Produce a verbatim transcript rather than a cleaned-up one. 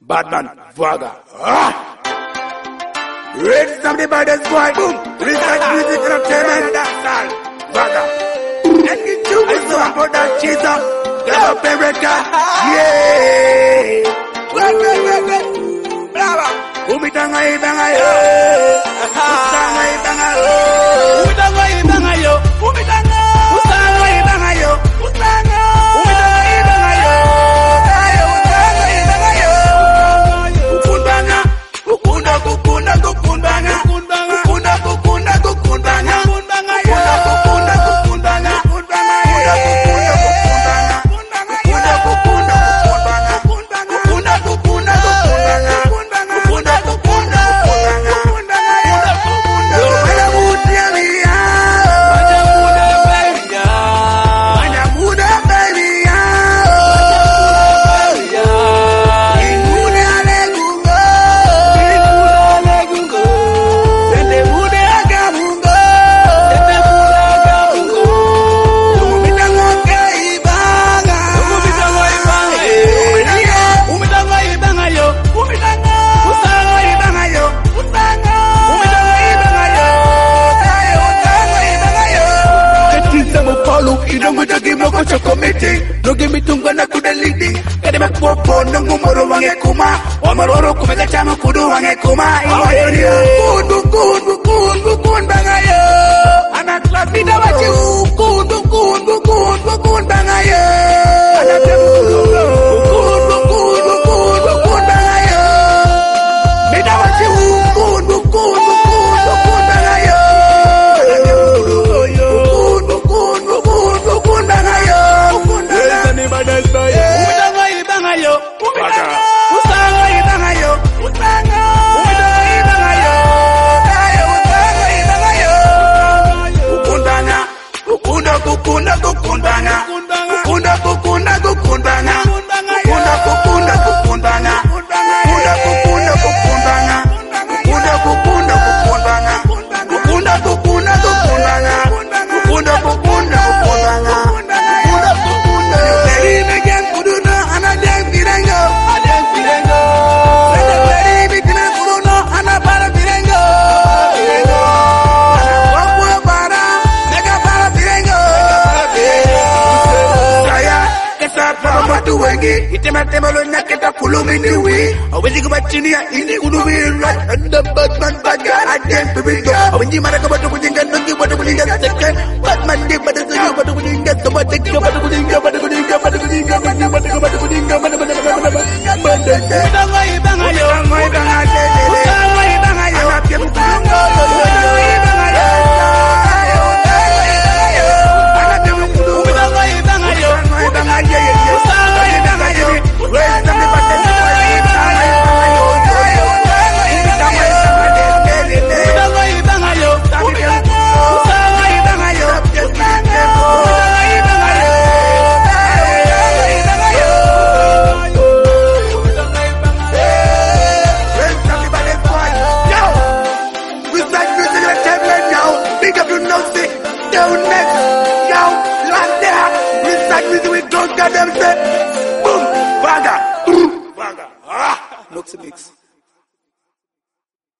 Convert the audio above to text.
Badman, Vaga. Ah! Rates of the baddest boy, boom. Research music entertainment, dancehall, Vaga. And get you with some for that cheese up. Get up America, yeah. Wait, wait, wait, wait. Brava. Umitanga ibanga yo. Umitanga ibanga yo. Umitanga ibanga yo. Umitanga. Umitanga ibanga yo. Umitanga. Umitanga ibanga yo. Ayo, umitanga ibanga yo. Ukundanga. Ukunda, ukunda, ukundanga. Ukunda, ukunda, ukundanga. Ukunda, ukunda, ukundanga. Ukunda, ukunda, ukundanga. Ukunda, ukunda, ukundanga. Ukunda, ukunda, ukundanga. Ukunda, ukunda, ukundanga. Wala mutia mia. Wala muda baby ya. Ingude alegungo. Tende mude agamungo. Umitango kaibanga. Umitango ibanga yo. Umitanga. Usanga ibanga yo. Usanga. Umitanga ibanga yo. Ayo, usanga ibanga yo. Ketiza mupalo, idongo jagi moko chokomete. Nogi mitunga na kuda leading. Kade makpopo, nungu moro wange kuma. Wamaroro kumeka chama kudu wange kuma. Kundu, kundu, kundu, kundu banga yo. Anatla bida wachi kundu, kundu, kundu, kundu banga yo. Anatla kundu, kundu, kundu, kundu, kundu banga yo. Bida wachi kundu, kundu, kundu, kundu banga yo. Kundu, kundu, kundu, kundu banga yo. Umitanga ibanga yo. Umitanga. Usanga ibanga yo. Usanga. Umitanga ibanga yo. Ayo, usanga ibanga yo. Ukundanga. Ukunda, ukunda, ukundanga. Ukunda, ukunda, ukundanga. Ukunda, ukunda, ukundanga. Ukunda, ukunda, ukundanga. Ukunda, ukunda, ukundanga. Ukunda, ukunda, ukundanga. Ukunda, ukunda, ukundanga. Ukunda, ukunda. Very big and kuduno ana deng pirengo. Deng pirengo. Very big and kuduno ana para pirengo. Pirengo. Wapo para mega para pirengo. Saya kesa para watu wengi itematema lo naketa kulumi niwi. Awezi kubachini ya ini kulumi right under Batman baga adeng pirengo. Awenji mara kabatu kujinga nungi batu kujinga seke. Batman di batu kujinga batu kujinga sama teke batu kujinga batu kujinga batu kujinga batu kujinga batu kujinga batu kujinga Umitanga ibanga yo. Umitanga ibanga yo. Umitanga ibanga yo. Anapia mutanga yo. Umitanga ibanga yo. Ayo, utanga ibanga yo. Anapia mutanga. Umitanga ibanga yo. Umitanga ibanga yo. Utanga ibanga yo. Utanga ibanga yo. Boom, Vaga, Vaga, ah, Noxy Mix.